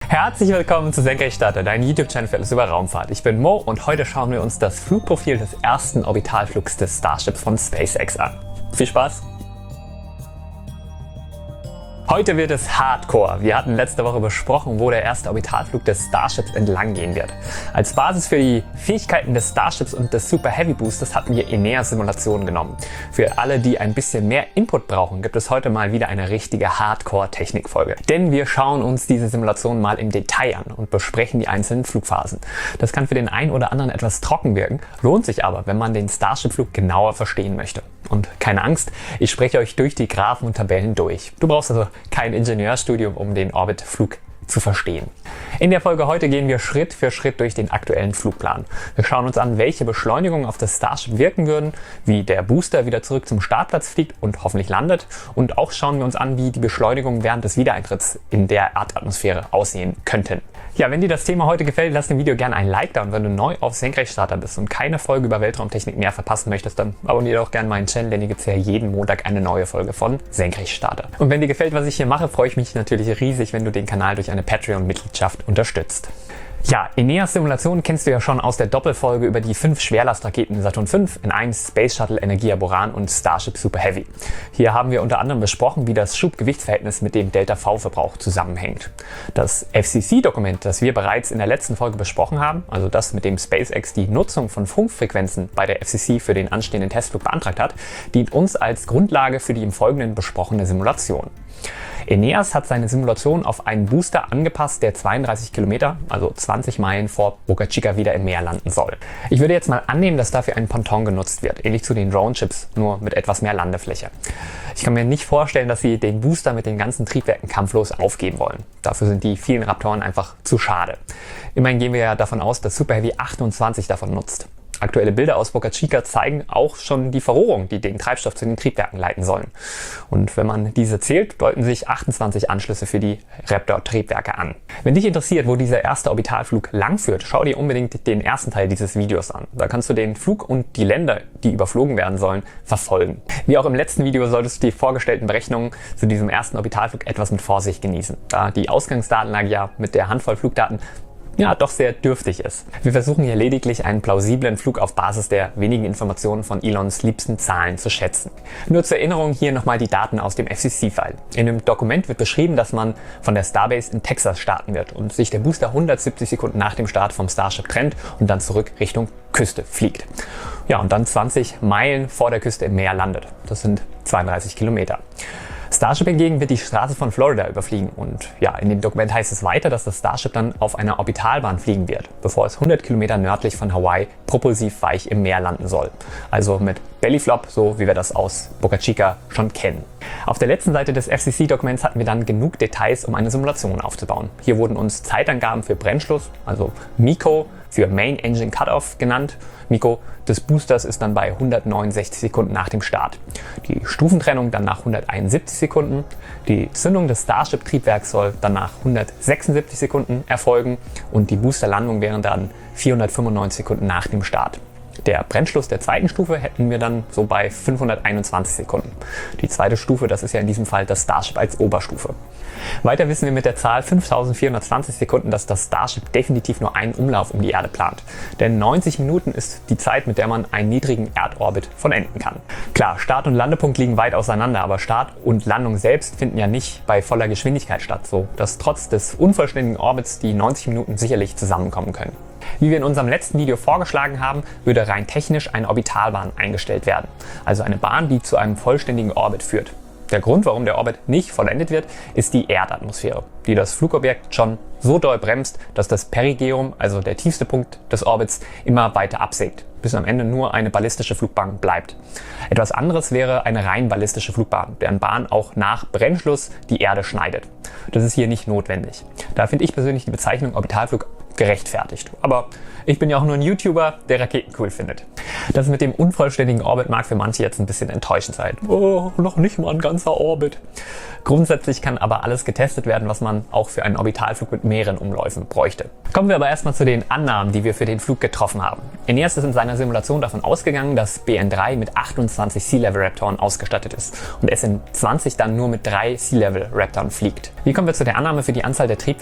Herzlich willkommen zu Senkrechtstarter, dein YouTube-Channel für alles über Raumfahrt. Ich bin Mo und heute schauen wir uns das Flugprofil des ersten Orbitalflugs des Starships von SpaceX an. Viel Spaß! Heute wird es Hardcore. Wir hatten letzte Woche besprochen, wo der erste Orbitalflug des Starships entlang gehen wird. Als Basis für die Fähigkeiten des Starships und des Super Heavy Boosters hatten wir Eneas-Simulationen genommen. Für alle, die ein bisschen mehr Input brauchen, gibt es heute mal wieder eine richtige Hardcore-Technikfolge. Denn wir schauen uns diese Simulationen mal im Detail an und besprechen die einzelnen Flugphasen. Das kann für den einen oder anderen etwas trocken wirken, lohnt sich aber, wenn man den Starship-Flug genauer verstehen möchte. Und keine Angst, ich spreche euch durch die Graphen und Tabellen durch. Du brauchst also kein Ingenieurstudium, um den Orbitflug zu verstehen. In der Folge heute gehen wir Schritt für Schritt durch den aktuellen Flugplan. Wir schauen uns an, welche Beschleunigungen auf das Starship wirken würden, wie der Booster wieder zurück zum Startplatz fliegt und hoffentlich landet, und auch schauen wir uns an, wie die Beschleunigungen während des Wiedereintritts in der Erdatmosphäre aussehen könnten. Ja, wenn dir das Thema heute gefällt, lass dem Video gerne ein Like da, und wenn du neu auf Senkrechtstarter bist und keine Folge über Weltraumtechnik mehr verpassen möchtest, dann abonniere doch gerne meinen Channel, denn hier gibt es ja jeden Montag eine neue Folge von Senkrechtstarter. Und wenn dir gefällt, was ich hier mache, freue ich mich natürlich riesig, wenn du den Kanal durch eine Patreon-Mitgliedschaft unterstützt. Ja, Eneas-Simulationen kennst du ja schon aus der Doppelfolge über die 5 Schwerlastraketen Saturn V, N1, Space Shuttle Energia Buran und Starship Super Heavy. Hier haben wir unter anderem besprochen, wie das Schubgewichtsverhältnis mit dem Delta-V-Verbrauch zusammenhängt. Das FCC-Dokument, das wir bereits in der letzten Folge besprochen haben, also das, mit dem SpaceX die Nutzung von Funkfrequenzen bei der FCC für den anstehenden Testflug beantragt hat, dient uns als Grundlage für die im Folgenden besprochene Simulation. Eneas hat seine Simulation auf einen Booster angepasst, der 32 Kilometer, also 20 Meilen vor Boca Chica, wieder im Meer landen soll. Ich würde jetzt mal annehmen, dass dafür ein Ponton genutzt wird, ähnlich zu den Drone-Chips, nur mit etwas mehr Landefläche. Ich kann mir nicht vorstellen, dass sie den Booster mit den ganzen Triebwerken kampflos aufgeben wollen. Dafür sind die vielen Raptoren einfach zu schade. Immerhin gehen wir ja davon aus, dass Super Heavy 28 davon nutzt. Aktuelle Bilder aus Boca Chica zeigen auch schon die Verrohrung, die den Treibstoff zu den Triebwerken leiten sollen. Und wenn man diese zählt, deuten sich 28 Anschlüsse für die Raptor-Triebwerke an. Wenn dich interessiert, wo dieser erste Orbitalflug langführt, schau dir unbedingt den ersten Teil dieses Videos an. Da kannst du den Flug und die Länder, die überflogen werden sollen, verfolgen. Wie auch im letzten Video solltest du die vorgestellten Berechnungen zu diesem ersten Orbitalflug etwas mit Vorsicht genießen, da die Ausgangsdatenlage ja mit der Handvoll Flugdaten doch sehr dürftig ist. Wir versuchen hier lediglich einen plausiblen Flug auf Basis der wenigen Informationen von Elons liebsten Zahlen zu schätzen. Nur zur Erinnerung hier nochmal die Daten aus dem FCC-File. In dem Dokument wird beschrieben, dass man von der Starbase in Texas starten wird und sich der Booster 170 Sekunden nach dem Start vom Starship trennt und dann zurück Richtung Küste fliegt. Ja, und dann 20 Meilen vor der Küste im Meer landet. Das sind 32 Kilometer. Starship hingegen wird die Straße von Florida überfliegen, und ja, in dem Dokument heißt es weiter, dass das Starship dann auf einer Orbitalbahn fliegen wird, bevor es 100 Kilometer nördlich von Hawaii propulsiv weich im Meer landen soll. Also mit Bellyflop, so wie wir das aus Boca Chica schon kennen. Auf der letzten Seite des FCC-Dokuments hatten wir dann genug Details, um eine Simulation aufzubauen. Hier wurden uns Zeitangaben für Brennschluss, also MECO, für Main Engine Cutoff genannt. MECO des Boosters ist dann bei 169 Sekunden nach dem Start. Die Stufentrennung dann nach 171 Sekunden. Die Zündung des Starship-Triebwerks soll dann nach 176 Sekunden erfolgen und die Boosterlandung wären dann 495 Sekunden nach dem Start. Der Brennschluss der zweiten Stufe hätten wir dann so bei 521 Sekunden. Die zweite Stufe, das ist ja in diesem Fall das Starship als Oberstufe. Weiter wissen wir mit der Zahl 5420 Sekunden, dass das Starship definitiv nur einen Umlauf um die Erde plant. Denn 90 Minuten ist die Zeit, mit der man einen niedrigen Erdorbit vollenden kann. Klar, Start und Landepunkt liegen weit auseinander, aber Start und Landung selbst finden ja nicht bei voller Geschwindigkeit statt, so dass trotz des unvollständigen Orbits die 90 Minuten sicherlich zusammenkommen können. Wie wir in unserem letzten Video vorgeschlagen haben, würde rein technisch eine Orbitalbahn eingestellt werden. Also eine Bahn, die zu einem vollständigen Orbit führt. Der Grund, warum der Orbit nicht vollendet wird, ist die Erdatmosphäre, die das Flugobjekt schon so doll bremst, dass das Perigeum, also der tiefste Punkt des Orbits, immer weiter absägt, bis am Ende nur eine ballistische Flugbahn bleibt. Etwas anderes wäre eine rein ballistische Flugbahn, deren Bahn auch nach Brennschluss die Erde schneidet. Das ist hier nicht notwendig. Da finde ich persönlich die Bezeichnung Orbitalflug gerechtfertigt. Aber ich bin ja auch nur ein YouTuber, der Raketen cool findet. Das mit dem unvollständigen Orbit mag für manche jetzt ein bisschen enttäuschend sein. Oh, noch nicht mal ein ganzer Orbit. Grundsätzlich kann aber alles getestet werden, was man auch für einen Orbitalflug mit mehreren Umläufen bräuchte. Kommen wir aber erstmal zu den Annahmen, die wir für den Flug getroffen haben. Eneas ist in seiner Simulation davon ausgegangen, dass BN3 mit 28 Sea-Level-Raptoren ausgestattet ist und SN20 dann nur mit 3 Sea-Level-Raptoren fliegt. Wie kommen wir zu der Annahme für die Anzahl der Triebwerke?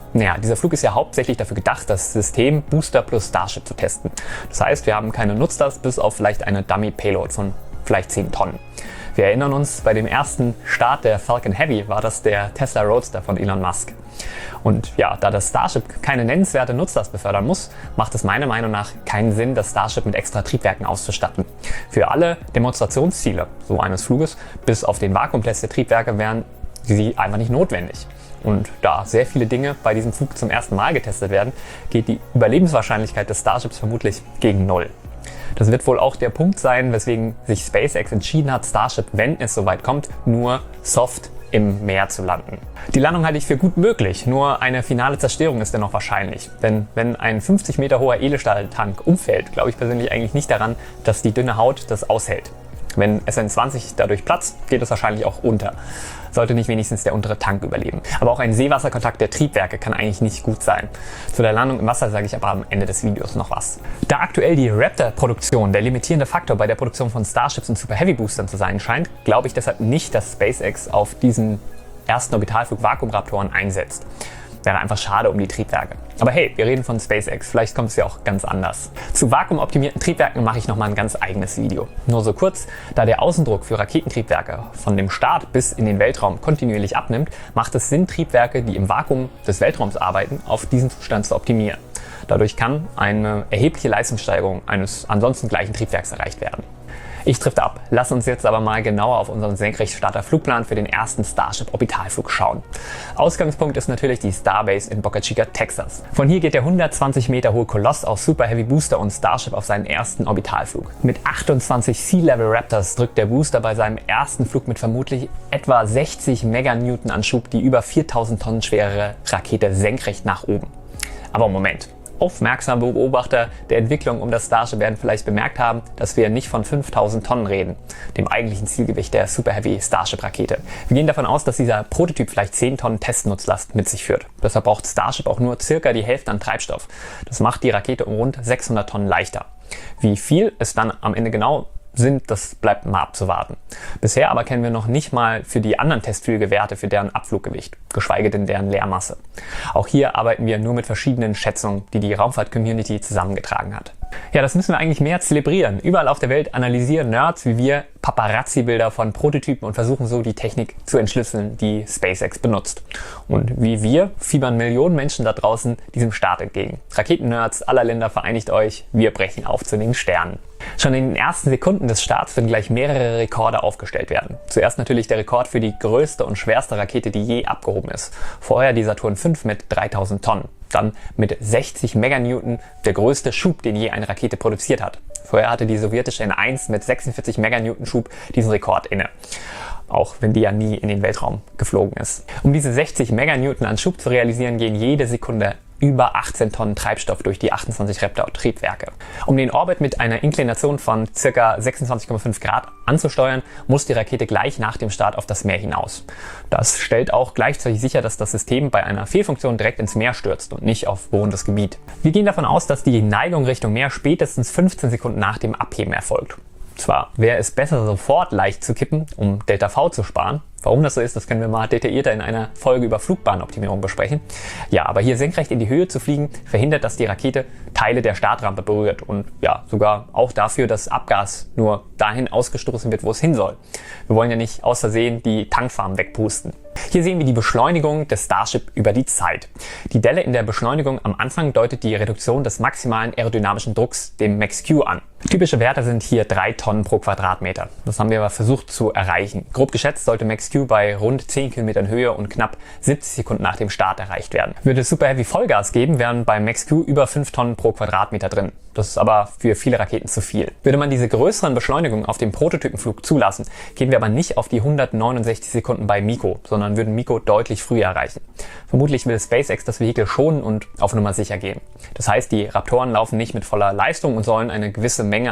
Naja, dieser Flug ist ja hauptsächlich dafür gedacht, das System Booster plus Starship zu testen. Das heißt, wir haben keine Nutzlast bis auf vielleicht eine Dummy-Payload von vielleicht 10 Tonnen. Wir erinnern uns, bei dem ersten Start der Falcon Heavy war das der Tesla Roadster von Elon Musk. Und ja, da das Starship keine nennenswerte Nutzlast befördern muss, macht es meiner Meinung nach keinen Sinn, das Starship mit extra Triebwerken auszustatten. Für alle Demonstrationsziele so eines Fluges, bis auf den Vakuumtest der Triebwerke, wären sie einfach nicht notwendig. Und da sehr viele Dinge bei diesem Flug zum ersten Mal getestet werden, geht die Überlebenswahrscheinlichkeit des Starships vermutlich gegen 0. Das wird wohl auch der Punkt sein, weswegen sich SpaceX entschieden hat, Starship, wenn es soweit kommt, nur soft im Meer zu landen. Die Landung halte ich für gut möglich, nur eine finale Zerstörung ist dennoch wahrscheinlich. Denn wenn ein 50 Meter hoher Edelstahltank umfällt, glaube ich persönlich eigentlich nicht daran, dass die dünne Haut das aushält. Wenn SN20 dadurch platzt, geht es wahrscheinlich auch unter. Sollte nicht wenigstens der untere Tank überleben. Aber auch ein Seewasserkontakt der Triebwerke kann eigentlich nicht gut sein. Zu der Landung im Wasser sage ich aber am Ende des Videos noch was. Da aktuell die Raptor-Produktion der limitierende Faktor bei der Produktion von Starships und Super Heavy Boostern zu sein scheint, glaube ich deshalb nicht, dass SpaceX auf diesen ersten Orbitalflug Vakuumraptoren einsetzt. Wäre einfach schade um die Triebwerke. Aber hey, wir reden von SpaceX, vielleicht kommt es ja auch ganz anders. Zu vakuumoptimierten Triebwerken mache ich nochmal ein ganz eigenes Video. Nur so kurz, da der Außendruck für Raketentriebwerke von dem Start bis in den Weltraum kontinuierlich abnimmt, macht es Sinn, Triebwerke, die im Vakuum des Weltraums arbeiten, auf diesen Zustand zu optimieren. Dadurch kann eine erhebliche Leistungssteigerung eines ansonsten gleichen Triebwerks erreicht werden. Ich drifte ab. Lass uns jetzt aber mal genauer auf unseren Senkrechtstarter-Flugplan für den ersten Starship-Orbitalflug schauen. Ausgangspunkt ist natürlich die Starbase in Boca Chica, Texas. Von hier geht der 120 Meter hohe Koloss aus Super Heavy Booster und Starship auf seinen ersten Orbitalflug. Mit 28 Sea-Level Raptors drückt der Booster bei seinem ersten Flug mit vermutlich etwa 60 Meganewton Anschub die über 4000 Tonnen schwere Rakete senkrecht nach oben. Aber Moment. Aufmerksame Beobachter der Entwicklung um das Starship werden vielleicht bemerkt haben, dass wir nicht von 5000 Tonnen reden, dem eigentlichen Zielgewicht der Super Heavy Starship Rakete. Wir gehen davon aus, dass dieser Prototyp vielleicht 10 Tonnen Testnutzlast mit sich führt. Deshalb braucht Starship auch nur circa die Hälfte an Treibstoff. Das macht die Rakete um rund 600 Tonnen leichter. Wie viel es dann am Ende genau sind, das bleibt mal abzuwarten. Bisher aber kennen wir noch nicht mal für die anderen Testflüge Werte für deren Abfluggewicht, geschweige denn deren Leermasse. Auch hier arbeiten wir nur mit verschiedenen Schätzungen, die die Raumfahrt-Community zusammengetragen hat. Ja, das müssen wir eigentlich mehr zelebrieren. Überall auf der Welt analysieren Nerds wie wir Paparazzi-Bilder von Prototypen und versuchen so die Technik zu entschlüsseln, die SpaceX benutzt. Und wie wir fiebern Millionen Menschen da draußen diesem Start entgegen. Raketen-Nerds aller Länder, vereinigt euch, wir brechen auf zu den Sternen. Schon in den ersten Sekunden des Starts werden gleich mehrere Rekorde aufgestellt werden. Zuerst natürlich der Rekord für die größte und schwerste Rakete, die je abgehoben ist. Vorher die Saturn V mit 3000 Tonnen. Dann mit 60 Meganewton der größte Schub, den je eine Rakete produziert hat. Vorher hatte die sowjetische N1 mit 46 Meganewton Schub diesen Rekord inne. Auch wenn die ja nie in den Weltraum geflogen ist. Um diese 60 Meganewton an Schub zu realisieren, gehen jede Sekunde über 18 Tonnen Treibstoff durch die 28 Raptor-Triebwerke. Um den Orbit mit einer Inklination von ca. 26,5 Grad anzusteuern, muss die Rakete gleich nach dem Start auf das Meer hinaus. Das stellt auch gleichzeitig sicher, dass das System bei einer Fehlfunktion direkt ins Meer stürzt und nicht auf bodendes Gebiet. Wir gehen davon aus, dass die Neigung Richtung Meer spätestens 15 Sekunden nach dem Abheben erfolgt. Zwar wäre es besser, sofort leicht zu kippen, um Delta-V zu sparen. Warum das so ist, das können wir mal detaillierter in einer Folge über Flugbahnoptimierung besprechen. Ja, aber hier senkrecht in die Höhe zu fliegen, verhindert, dass die Rakete Teile der Startrampe berührt und ja, sogar auch dafür, dass Abgas nur dahin ausgestoßen wird, wo es hin soll. Wir wollen ja nicht aus Versehen die Tankfarm wegpusten. Hier sehen wir die Beschleunigung des Starship über die Zeit. Die Delle in der Beschleunigung am Anfang deutet die Reduktion des maximalen aerodynamischen Drucks, dem Max-Q, an. Typische Werte sind hier 3 Tonnen pro Quadratmeter. Das haben wir aber versucht zu erreichen. Grob geschätzt sollte Max-Q bei rund 10 Kilometern Höhe und knapp 70 Sekunden nach dem Start erreicht werden. Würde es Super Heavy Vollgas geben, wären bei Max-Q über 5 Tonnen pro Quadratmeter drin. Das ist aber für viele Raketen zu viel. Würde man diese größeren Beschleunigungen auf dem Prototypenflug zulassen, gehen wir aber nicht auf die 169 Sekunden bei MECO, sondern würden MECO deutlich früher erreichen. Vermutlich will SpaceX das Vehikel schonen und auf Nummer sicher gehen. Das heißt, die Raptoren laufen nicht mit voller Leistung und sollen eine gewisse Menge an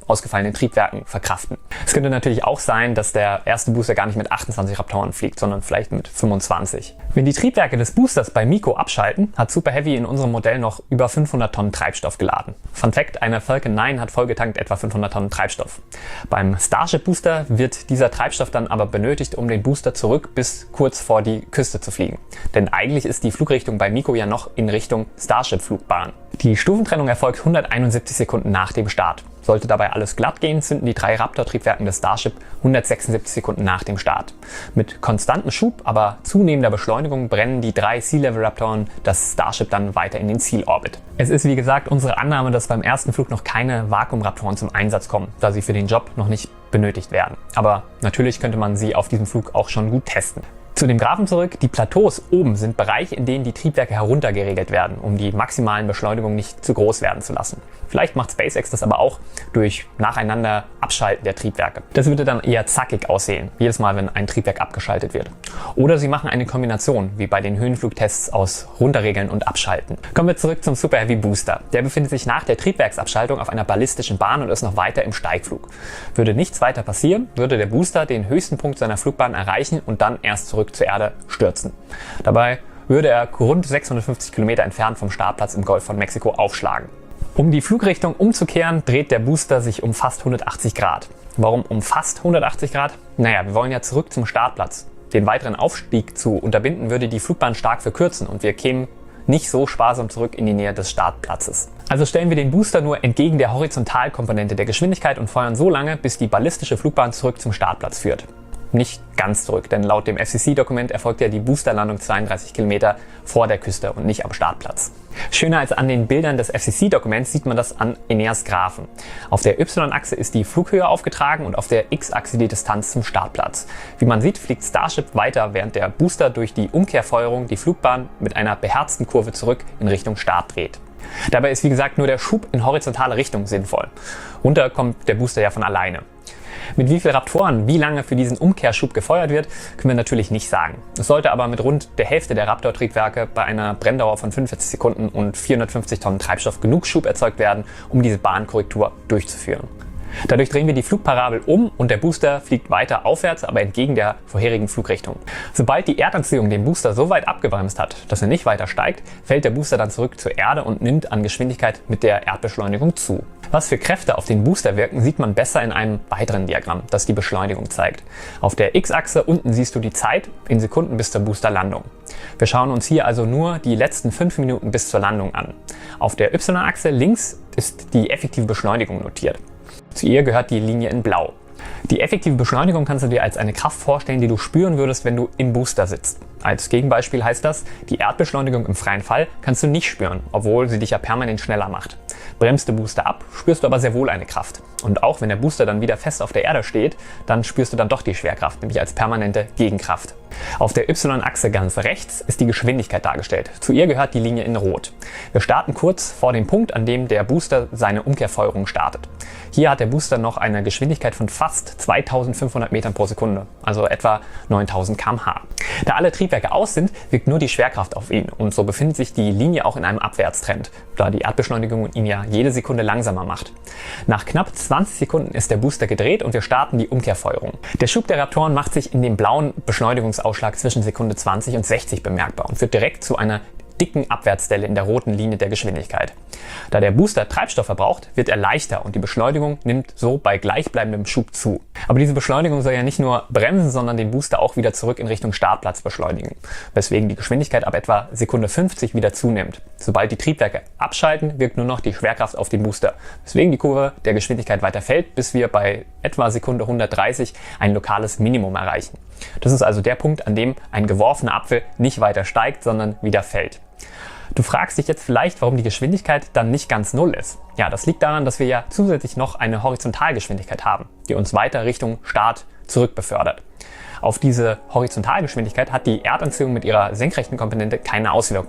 ausgefallenen Triebwerken verkraften. Es könnte natürlich auch sein, dass der erste Booster gar nicht mit 28 Raptoren fliegt, sondern vielleicht mit 25. Wenn die Triebwerke des Boosters bei MECO abschalten, hat Super Heavy in unserem Modell noch über 500 Tonnen Treibstoff geladen. Fun Fact, eine Falcon 9 hat vollgetankt etwa 500 Tonnen Treibstoff. Beim Starship Booster wird dieser Treibstoff dann aber benötigt, um den Booster zurück bis kurz vor die Küste zu fliegen. Denn eigentlich ist die Flugrichtung bei MECO ja noch in Richtung Starship-Flugbahn. Die Stufentrennung erfolgt 171 Sekunden nach dem Start. Sollte dabei alles glatt gehen, zünden die 3 Raptor-Triebwerken des Starship 176 Sekunden nach dem Start. Mit konstantem Schub, aber zunehmender Beschleunigung brennen die 3 Sea-Level-Raptoren das Starship dann weiter in den Zielorbit. Es ist wie gesagt unsere Annahme, dass beim ersten Flug noch keine Vakuum-Raptoren zum Einsatz kommen, da sie für den Job noch nicht benötigt werden. Aber natürlich könnte man sie auf diesem Flug auch schon gut testen. Zu dem Graphen zurück, die Plateaus oben sind Bereiche, in denen die Triebwerke heruntergeregelt werden, um die maximalen Beschleunigungen nicht zu groß werden zu lassen. Vielleicht macht SpaceX das aber auch durch nacheinander Abschalten der Triebwerke. Das würde dann eher zackig aussehen, jedes Mal, wenn ein Triebwerk abgeschaltet wird. Oder sie machen eine Kombination, wie bei den Höhenflugtests aus Runterregeln und Abschalten. Kommen wir zurück zum Super Heavy Booster. Der befindet sich nach der Triebwerksabschaltung auf einer ballistischen Bahn und ist noch weiter im Steigflug. Würde nichts weiter passieren, würde der Booster den höchsten Punkt seiner Flugbahn erreichen und dann erst zurück zur Erde stürzen. Dabei würde er rund 650 Kilometer entfernt vom Startplatz im Golf von Mexiko aufschlagen. Um die Flugrichtung umzukehren, dreht der Booster sich um fast 180 Grad. Warum um fast 180 Grad? Naja, wir wollen ja zurück zum Startplatz. Den weiteren Aufstieg zu unterbinden würde die Flugbahn stark verkürzen und wir kämen nicht so sparsam zurück in die Nähe des Startplatzes. Also stellen wir den Booster nur entgegen der Horizontalkomponente der Geschwindigkeit und feuern so lange, bis die ballistische Flugbahn zurück zum Startplatz führt. Nicht ganz zurück, denn laut dem FCC-Dokument erfolgt ja die Boosterlandung 32 Kilometer vor der Küste und nicht am Startplatz. Schöner als an den Bildern des FCC-Dokuments sieht man das an Eneas Graphen. Auf der Y-Achse ist die Flughöhe aufgetragen und auf der X-Achse die Distanz zum Startplatz. Wie man sieht, fliegt Starship weiter, während der Booster durch die Umkehrfeuerung die Flugbahn mit einer beherzten Kurve zurück in Richtung Start dreht. Dabei ist wie gesagt nur der Schub in horizontale Richtung sinnvoll. Runter kommt der Booster ja von alleine. Mit wie viel Raptoren wie lange für diesen Umkehrschub gefeuert wird, können wir natürlich nicht sagen. Es sollte aber mit rund der Hälfte der Raptor-Triebwerke bei einer Brenndauer von 45 Sekunden und 450 Tonnen Treibstoff genug Schub erzeugt werden, um diese Bahnkorrektur durchzuführen. Dadurch drehen wir die Flugparabel um und der Booster fliegt weiter aufwärts, aber entgegen der vorherigen Flugrichtung. Sobald die Erdanziehung den Booster so weit abgebremst hat, dass er nicht weiter steigt, fällt der Booster dann zurück zur Erde und nimmt an Geschwindigkeit mit der Erdbeschleunigung zu. Was für Kräfte auf den Booster wirken, sieht man besser in einem weiteren Diagramm, das die Beschleunigung zeigt. Auf der X-Achse unten siehst du die Zeit in Sekunden bis zur Boosterlandung. Wir schauen uns hier also nur die letzten 5 Minuten bis zur Landung an. Auf der Y-Achse links ist die effektive Beschleunigung notiert. Zu ihr gehört die Linie in Blau. Die effektive Beschleunigung kannst du dir als eine Kraft vorstellen, die du spüren würdest, wenn du im Booster sitzt. Als Gegenbeispiel heißt das, die Erdbeschleunigung im freien Fall kannst du nicht spüren, obwohl sie dich ja permanent schneller macht. Bremst der Booster ab, spürst du aber sehr wohl eine Kraft. Und auch wenn der Booster dann wieder fest auf der Erde steht, dann spürst du dann doch die Schwerkraft, nämlich als permanente Gegenkraft. Auf der Y-Achse ganz rechts ist die Geschwindigkeit dargestellt. Zu ihr gehört die Linie in Rot. Wir starten kurz vor dem Punkt, an dem der Booster seine Umkehrfeuerung startet. Hier hat der Booster noch eine Geschwindigkeit von fast 2500 Metern pro Sekunde, also etwa 9000 km/h. Da alle Triebwerke aus sind, wirkt nur die Schwerkraft auf ihn und so befindet sich die Linie auch in einem Abwärtstrend, da die Erdbeschleunigung ihn ja jede Sekunde langsamer macht. Nach knapp 20 Sekunden ist der Booster gedreht und wir starten die Umkehrfeuerung. Der Schub der Raptoren macht sich in dem blauen Beschleunigungsausschlag zwischen Sekunde 20 und 60 bemerkbar und führt direkt zu einer dicken Abwärtsdelle in der roten Linie der Geschwindigkeit. Da der Booster Treibstoff verbraucht, wird er leichter und die Beschleunigung nimmt so bei gleichbleibendem Schub zu. Aber diese Beschleunigung soll ja nicht nur bremsen, sondern den Booster auch wieder zurück in Richtung Startplatz beschleunigen, weswegen die Geschwindigkeit ab etwa Sekunde 50 wieder zunimmt. Sobald die Triebwerke abschalten, wirkt nur noch die Schwerkraft auf den Booster, weswegen die Kurve der Geschwindigkeit weiter fällt, bis wir bei etwa Sekunde 130 ein lokales Minimum erreichen. Das ist also der Punkt, an dem ein geworfener Apfel nicht weiter steigt, sondern wieder fällt. Du fragst dich jetzt vielleicht, warum die Geschwindigkeit dann nicht ganz null ist. Ja, das liegt daran, dass wir ja zusätzlich noch eine Horizontalgeschwindigkeit haben, die uns weiter Richtung Start zurück befördert. Auf diese Horizontalgeschwindigkeit hat die Erdanziehung mit ihrer senkrechten Komponente keine Auswirkung.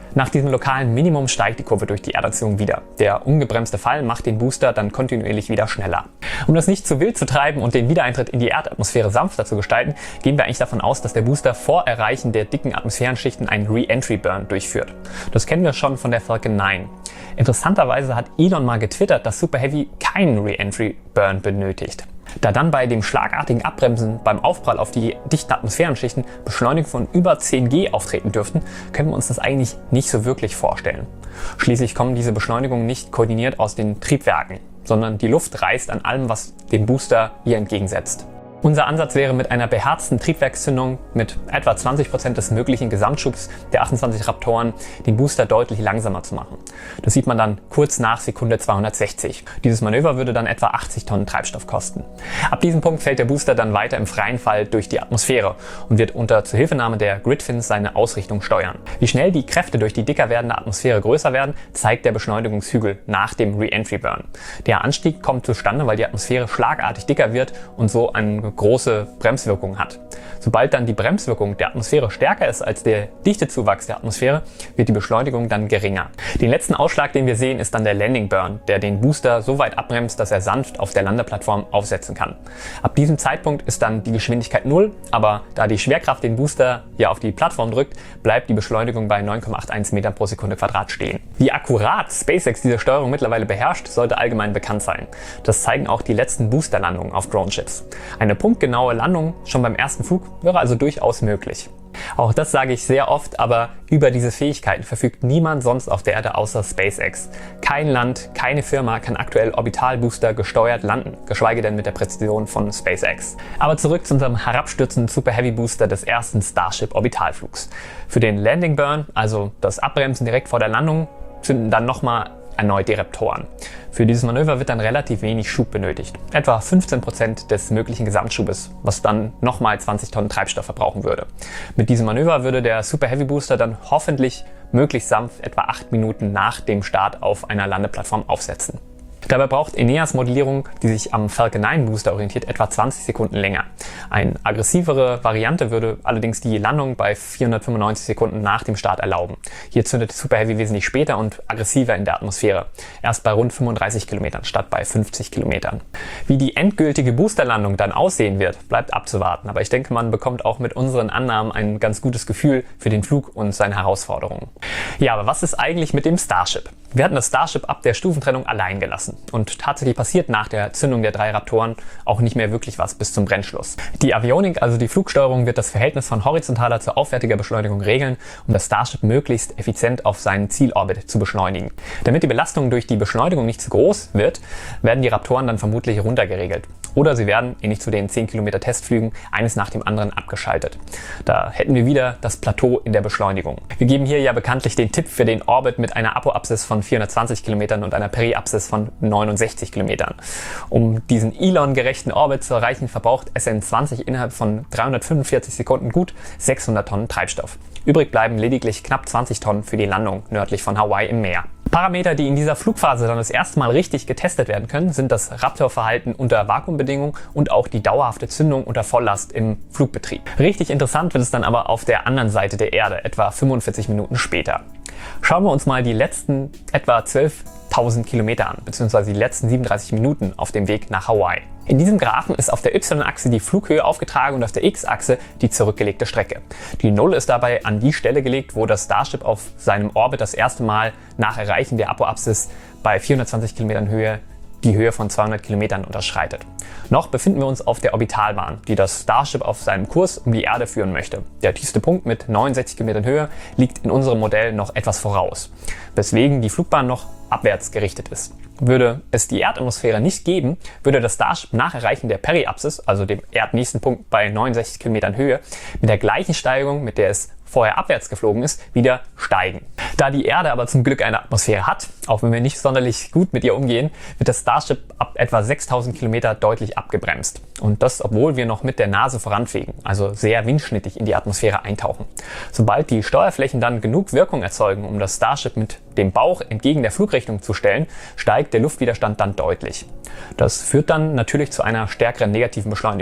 Nach diesem lokalen Minimum steigt die Kurve durch die Erderziehung wieder. Der ungebremste Fall macht den Booster dann kontinuierlich wieder schneller. Um das nicht zu wild zu treiben und den Wiedereintritt in die Erdatmosphäre sanfter zu gestalten, gehen wir eigentlich davon aus, dass der Booster vor Erreichen der dicken Atmosphärenschichten einen Re-Entry-Burn durchführt. Das kennen wir schon von der Falcon 9. Interessanterweise hat Elon mal getwittert, dass Super Heavy keinen Re-Entry-Burn benötigt. Da dann bei dem schlagartigen Abbremsen beim Aufprall auf die dichten Atmosphärenschichten Beschleunigungen von über 10 G auftreten dürften, können wir uns das eigentlich nicht so wirklich vorstellen. Schließlich kommen diese Beschleunigungen nicht koordiniert aus den Triebwerken, sondern die Luft reißt an allem, was dem Booster ihr entgegensetzt. Unser Ansatz wäre, mit einer beherzten Triebwerkszündung mit etwa 20% des möglichen Gesamtschubs der 28 Raptoren den Booster deutlich langsamer zu machen. Das sieht man dann kurz nach Sekunde 260. Dieses Manöver würde dann etwa 80 Tonnen Treibstoff kosten. Ab diesem Punkt fällt der Booster dann weiter im freien Fall durch die Atmosphäre und wird unter Zuhilfenahme der Gridfins seine Ausrichtung steuern. Wie schnell die Kräfte durch die dicker werdende Atmosphäre größer werden, zeigt der Beschleunigungshügel nach dem Re-Entry-Burn. Der Anstieg kommt zustande, weil die Atmosphäre schlagartig dicker wird und so eine große Bremswirkung hat. Sobald dann die Bremswirkung der Atmosphäre stärker ist als der Dichtezuwachs der Atmosphäre, wird die Beschleunigung dann geringer. Den letzten Ausschlag, den wir sehen, ist dann der Landing Burn, der den Booster so weit abbremst, dass er sanft auf der Landeplattform aufsetzen kann. Ab diesem Zeitpunkt ist dann die Geschwindigkeit 0, aber da die Schwerkraft den Booster hier auf die Plattform drückt, bleibt die Beschleunigung bei 9,81 Metern pro Sekunde Quadrat stehen. Wie akkurat SpaceX diese Steuerung mittlerweile beherrscht, sollte allgemein bekannt sein. Das zeigen auch die letzten Boosterlandungen auf Droneships. Eine punktgenaue Landung schon beim ersten Flug wäre also durchaus möglich. Auch das sage ich sehr oft, aber über diese Fähigkeiten verfügt niemand sonst auf der Erde außer SpaceX. Kein Land, keine Firma kann aktuell Orbitalbooster gesteuert landen, geschweige denn mit der Präzision von SpaceX. Aber zurück zu unserem herabstürzenden Super Heavy Booster des ersten Starship Orbitalflugs. Für den Landing Burn, also das Abbremsen direkt vor der Landung, zünden dann nochmal erneut die Raptoren. Für dieses Manöver wird dann relativ wenig Schub benötigt, etwa 15% des möglichen Gesamtschubes, was dann nochmal 20 Tonnen Treibstoff verbrauchen würde. Mit diesem Manöver würde der Super Heavy Booster dann hoffentlich möglichst sanft etwa 8 Minuten nach dem Start auf einer Landeplattform aufsetzen. Dabei braucht Eneas Modellierung, die sich am Falcon 9 Booster orientiert, etwa 20 Sekunden länger. Eine aggressivere Variante würde allerdings die Landung bei 495 Sekunden nach dem Start erlauben. Hier zündet Super Heavy wesentlich später und aggressiver in der Atmosphäre, erst bei rund 35 Kilometern statt bei 50 Kilometern. Wie die endgültige Boosterlandung dann aussehen wird, bleibt abzuwarten, aber ich denke, man bekommt auch mit unseren Annahmen ein ganz gutes Gefühl für den Flug und seine Herausforderungen. Ja, aber was ist eigentlich mit dem Starship? Wir hatten das Starship ab der Stufentrennung allein gelassen. Und tatsächlich passiert nach der Zündung der 3 Raptoren auch nicht mehr wirklich was bis zum Brennschluss. Die Avionik, also die Flugsteuerung, wird das Verhältnis von horizontaler zu aufwärtiger Beschleunigung regeln, um das Starship möglichst effizient auf seinen Zielorbit zu beschleunigen. Damit die Belastung durch die Beschleunigung nicht zu groß wird, werden die Raptoren dann vermutlich runtergeregelt. Oder sie werden, ähnlich zu den 10 Kilometer Testflügen, eines nach dem anderen abgeschaltet. Da hätten wir wieder das Plateau in der Beschleunigung. Wir geben hier ja bekanntlich den Tipp für den Orbit mit einer Apoapsis von 420 Kilometern und einer Periapsis von 69 Kilometern. Um diesen Elon-gerechten Orbit zu erreichen, verbraucht SN20 innerhalb von 345 Sekunden gut 600 Tonnen Treibstoff. Übrig bleiben lediglich knapp 20 Tonnen für die Landung nördlich von Hawaii im Meer. Parameter, die in dieser Flugphase dann das erste Mal richtig getestet werden können, sind das Raptor-Verhalten unter Vakuumbedingungen und auch die dauerhafte Zündung unter Volllast im Flugbetrieb. Richtig interessant wird es dann aber auf der anderen Seite der Erde, etwa 45 Minuten später. Schauen wir uns mal die letzten etwa 12.000 Kilometer an, beziehungsweise die letzten 37 Minuten auf dem Weg nach Hawaii. In diesem Graphen ist auf der Y-Achse die Flughöhe aufgetragen und auf der X-Achse die zurückgelegte Strecke. Die 0 ist dabei an die Stelle gelegt, wo das Starship auf seinem Orbit das erste Mal nach Erreichen der Apoapsis bei 420 Kilometern Höhe die Höhe von 200 Kilometern unterschreitet. Noch befinden wir uns auf der Orbitalbahn, die das Starship auf seinem Kurs um die Erde führen möchte. Der tiefste Punkt mit 69 Kilometern Höhe liegt in unserem Modell noch etwas voraus, weswegen die Flugbahn noch abwärts gerichtet ist. Würde es die Erdatmosphäre nicht geben, würde das Starship nach Erreichen der Periapsis, also dem erdnächsten Punkt bei 69 Kilometern Höhe, mit der gleichen Steigung, mit der es vorher abwärts geflogen ist, wieder steigen. Da die Erde aber zum Glück eine Atmosphäre hat, auch wenn wir nicht sonderlich gut mit ihr umgehen, wird das Starship ab etwa 6000 Kilometer deutlich abgebremst. Und das, obwohl wir noch mit der Nase voranfliegen, also sehr windschnittig in die Atmosphäre eintauchen. Sobald die Steuerflächen dann genug Wirkung erzeugen, um das Starship mit dem Bauch entgegen der Flugrichtung zu stellen, steigt der Luftwiderstand dann deutlich. Das führt dann natürlich zu einer stärkeren negativen Beschleunigung.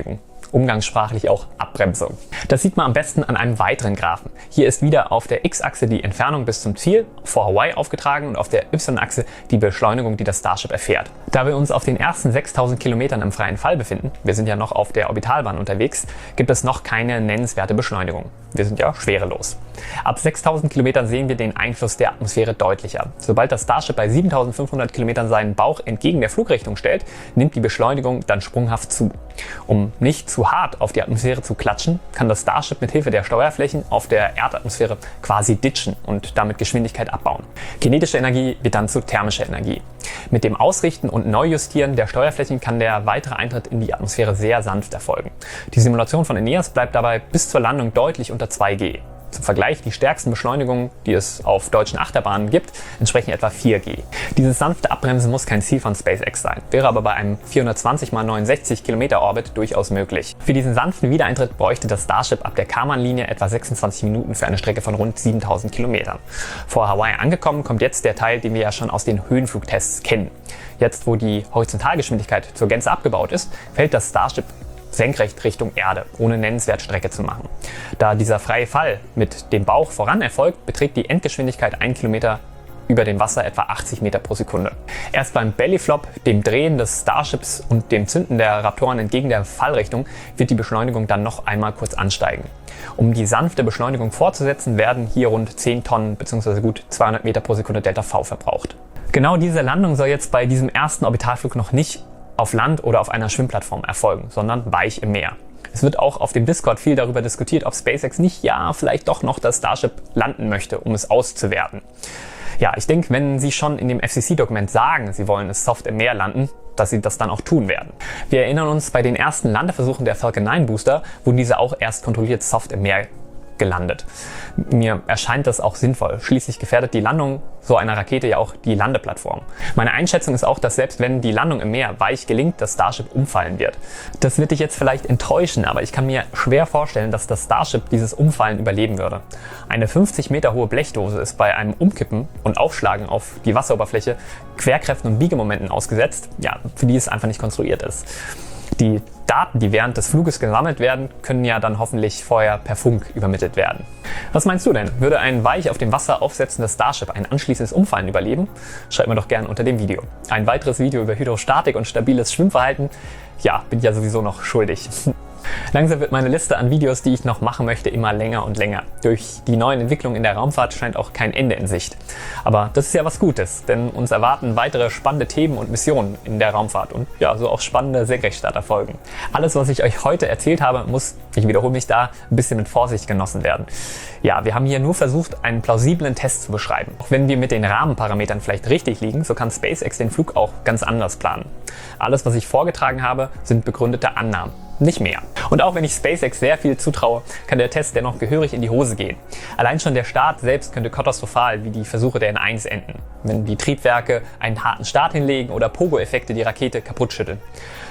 umgangssprachlich auch Abbremsung. Das sieht man am besten an einem weiteren Graphen. Hier ist wieder auf der X-Achse die Entfernung bis zum Ziel vor Hawaii aufgetragen und auf der Y-Achse die Beschleunigung, die das Starship erfährt. Da wir uns auf den ersten 6000 Kilometern im freien Fall befinden, wir sind ja noch auf der Orbitalbahn unterwegs, gibt es noch keine nennenswerte Beschleunigung. Wir sind ja schwerelos. Ab 6000 Kilometern sehen wir den Einfluss der Atmosphäre deutlicher. Sobald das Starship bei 7500 Kilometern seinen Bauch entgegen der Flugrichtung stellt, nimmt die Beschleunigung dann sprunghaft zu. Um nicht zu hart auf die Atmosphäre zu klatschen, kann das Starship mit Hilfe der Steuerflächen auf der Erdatmosphäre quasi ditchen und damit Geschwindigkeit abbauen. Kinetische Energie wird dann zu thermischer Energie. Mit dem Ausrichten und Neujustieren der Steuerflächen kann der weitere Eintritt in die Atmosphäre sehr sanft erfolgen. Die Simulation von Eneas bleibt dabei bis zur Landung deutlich unter 2G. Zum Vergleich, die stärksten Beschleunigungen, die es auf deutschen Achterbahnen gibt, entsprechen etwa 4G. Dieses sanfte Abbremsen muss kein Ziel von SpaceX sein, wäre aber bei einem 420 x 69 Kilometer Orbit durchaus möglich. Für diesen sanften Wiedereintritt bräuchte das Starship ab der Kármán-Linie etwa 26 Minuten für eine Strecke von rund 7000 Kilometern. Vor Hawaii angekommen kommt jetzt der Teil, den wir ja schon aus den Höhenflugtests kennen. Jetzt, wo die Horizontalgeschwindigkeit zur Gänze abgebaut ist, fällt das Starship senkrecht Richtung Erde, ohne nennenswert Strecke zu machen. Da dieser freie Fall mit dem Bauch voran erfolgt, beträgt die Endgeschwindigkeit 1 Kilometer über dem Wasser etwa 80 Meter pro Sekunde. Erst beim Bellyflop, dem Drehen des Starships und dem Zünden der Raptoren entgegen der Fallrichtung wird die Beschleunigung dann noch einmal kurz ansteigen. Um die sanfte Beschleunigung fortzusetzen, werden hier rund 10 Tonnen bzw. gut 200 Meter pro Sekunde Delta V verbraucht. Genau diese Landung soll jetzt bei diesem ersten Orbitalflug noch nicht auf Land oder auf einer Schwimmplattform erfolgen, sondern weich im Meer. Es wird auch auf dem Discord viel darüber diskutiert, ob SpaceX nicht vielleicht doch noch das Starship landen möchte, um es auszuwerten. Ja, ich denke, wenn sie schon in dem FCC-Dokument sagen, sie wollen es soft im Meer landen, dass sie das dann auch tun werden. Wir erinnern uns, bei den ersten Landeversuchen der Falcon 9 Booster wurden diese auch erst kontrolliert soft im Meer gelandet. Mir erscheint das auch sinnvoll. Schließlich gefährdet die Landung so einer Rakete ja auch die Landeplattform. Meine Einschätzung ist auch, dass selbst wenn die Landung im Meer weich gelingt, das Starship umfallen wird. Das wird dich jetzt vielleicht enttäuschen, aber ich kann mir schwer vorstellen, dass das Starship dieses Umfallen überleben würde. Eine 50 Meter hohe Blechdose ist bei einem Umkippen und Aufschlagen auf die Wasseroberfläche Querkräften und Biegemomenten ausgesetzt, für die es einfach nicht konstruiert ist. Die Daten, die während des Fluges gesammelt werden, können ja dann hoffentlich vorher per Funk übermittelt werden. Was meinst du denn? Würde ein weich auf dem Wasser aufsetzendes Starship ein anschließendes Umfallen überleben? Schreib mir doch gerne unter dem Video. Ein weiteres Video über Hydrostatik und stabiles Schwimmverhalten? Ja, bin ich ja sowieso noch schuldig. Langsam wird meine Liste an Videos, die ich noch machen möchte, immer länger und länger. Durch die neuen Entwicklungen in der Raumfahrt scheint auch kein Ende in Sicht. Aber das ist ja was Gutes, denn uns erwarten weitere spannende Themen und Missionen in der Raumfahrt und so auch spannende Senkrechtstarterfolgen. Alles, was ich euch heute erzählt habe, muss, ich wiederhole mich da, ein bisschen mit Vorsicht genossen werden. Ja, wir haben hier nur versucht, einen plausiblen Test zu beschreiben. Auch wenn wir mit den Rahmenparametern vielleicht richtig liegen, so kann SpaceX den Flug auch ganz anders planen. Alles, was ich vorgetragen habe, sind begründete Annahmen. Nicht mehr. Und auch wenn ich SpaceX sehr viel zutraue, kann der Test dennoch gehörig in die Hose gehen. Allein schon der Start selbst könnte katastrophal wie die Versuche der N1 enden, wenn die Triebwerke einen harten Start hinlegen oder Pogo-Effekte die Rakete kaputt schütteln.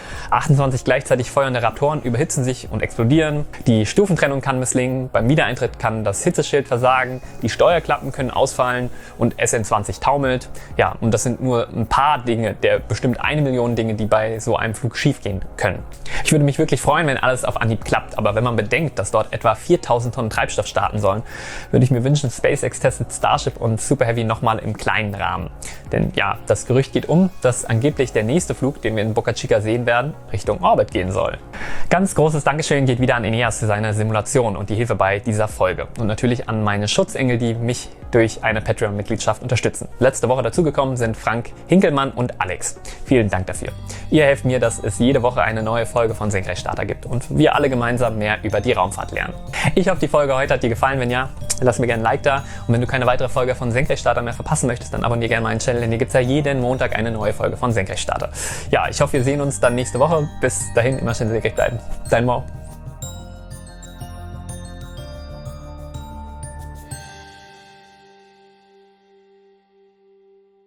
28 gleichzeitig feuernde Raptoren überhitzen sich und explodieren. Die Stufentrennung kann misslingen. Beim Wiedereintritt kann das Hitzeschild versagen. Die Steuerklappen können ausfallen und SN20 taumelt. Ja, und das sind nur ein paar Dinge, der bestimmt 1 Million Dinge, die bei so einem Flug schiefgehen können. Ich würde mich wirklich freuen, wenn alles auf Anhieb klappt. Aber wenn man bedenkt, dass dort etwa 4000 Tonnen Treibstoff starten sollen, würde ich mir wünschen, SpaceX testet Starship und Super Heavy nochmal im kleinen Rahmen. Denn das Gerücht geht dass angeblich der nächste Flug, den wir in Boca Chica sehen werden, Richtung Orbit gehen soll. Ganz großes Dankeschön geht wieder an Eneas für seine Simulation und die Hilfe bei dieser Folge. Und natürlich an meine Schutzengel, die mich durch eine Patreon-Mitgliedschaft unterstützen. Letzte Woche dazugekommen sind Frank, Hinkelmann und Alex. Vielen Dank dafür. Ihr helft mir, dass es jede Woche eine neue Folge von Senkrechtstarter gibt und wir alle gemeinsam mehr über die Raumfahrt lernen. Ich hoffe, die Folge heute hat dir gefallen. Wenn ja, lass mir gerne ein Like da. Und wenn du keine weitere Folge von Senkrechtstarter mehr verpassen möchtest, dann abonniere gerne meinen Channel, denn hier gibt es ja jeden Montag eine neue Folge von Senkrechtstarter. Ja, ich hoffe, wir sehen uns dann nächste Woche. Bis dahin immer schön senkrecht bleiben. Dein Mo.